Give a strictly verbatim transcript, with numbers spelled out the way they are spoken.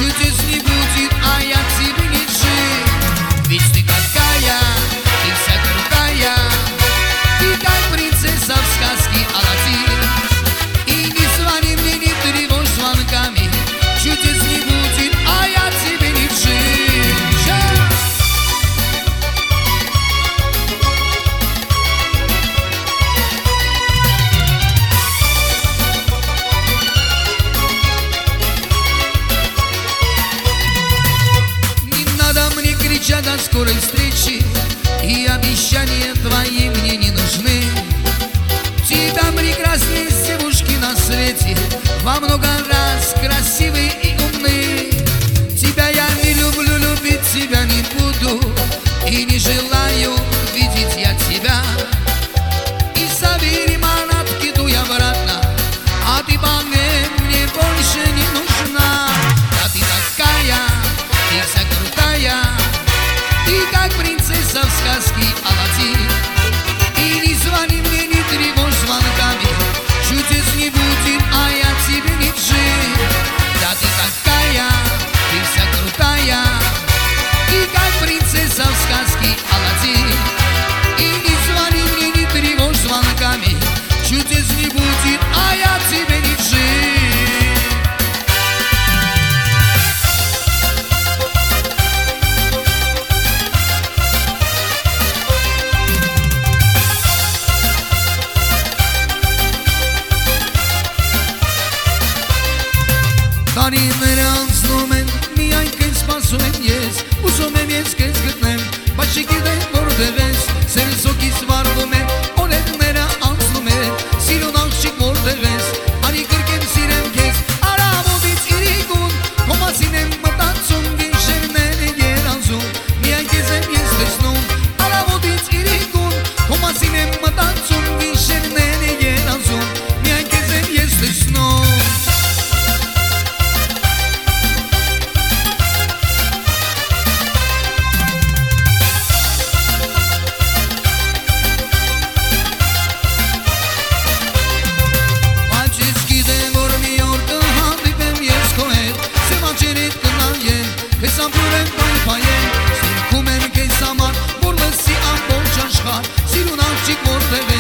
чудес не будет, а я тебе не жив. Ведь ты такая, ты вся крутая, ты как принцесса в сказке Аладдин. И не звони мне, не тревожь звонками, чудес не будет, а я тебе не жив. До скорой встречи, и обещания твои мне не нужны. Тебя прекраснее девушки на свете, во много раз красивые и умные. Тебя я не люблю, любить тебя не буду, и не желаю видеть я тебя. И забери манатки, дуй обратно, а ты по мне, мне больше не нужна. Да ты такая, ты вся крутая, ты как принцесса в сказке Аладдин. И не звони мне, не тревожь звонками, чудес не будет, а я тебе не жив. Да ты такая, ты вся крутая, ты как принцесса в сказке Аладдин. И не звони мне, не тревожь звонками, чудес не будет, а я тебе не жив. Տարիները անցնում են, միայն քեզ սպասում են ես, ուզում եմ ես քեզ գտնեմ, բայց չգիտեմ որտեղ ես, սերս հոգիս վառվում է, օրերները անցնում են, սիրուն աղջիկ որտեղ ես, արի կրկեմ սիրեմ քեզ, առավոտից իրիկուն, քո մասին եմ մտածում, գիշերներ են երազում, միայն քեզ եմ ես տեսնում, առավոտից իրիկուն, քո մասին եմ մտածում, գիշերներ են երազում, միայն քեզ եմ ես տեսնում. Քեզ ամբուր եմ պայպայել, սիրքում եմ քեզ համար, որ լսի ամբողջ աշխարհ, սիրուն աղջիկ որտեղ